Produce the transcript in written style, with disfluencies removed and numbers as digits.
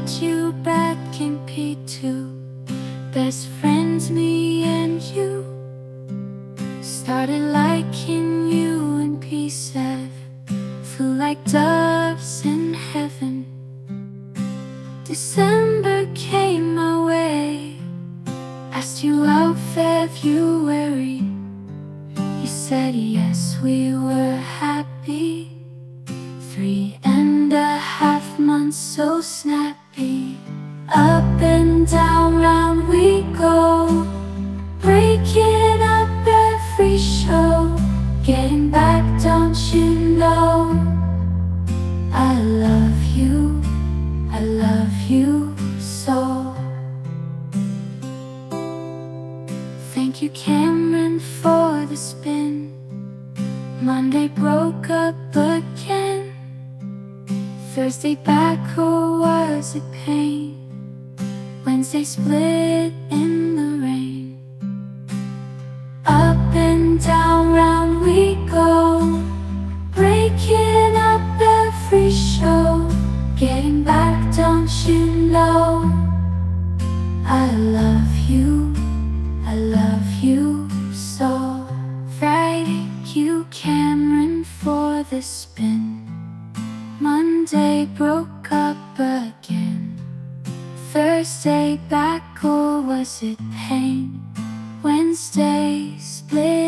met you back in P2. Best friends, me and you. Started liking you in P7. Flew like doves in heaven. December came my way. Asked you out February. You said yes, we were happy. 3.5 months so snappy. Up and down, round we go. Breaking up every show. Getting back, don't you know? I love you so. Thank you, Cameron, for the spin. Monday broke up again. Thursday back, oh was it pain. Wednesday split in the rain. Up and down, round we go. Breaking up every show. Getting back, don't you know? I love you so. Friday, you, Cameron, for the spin. Monday broke up again. Thursday back, or was it pain? Wednesday split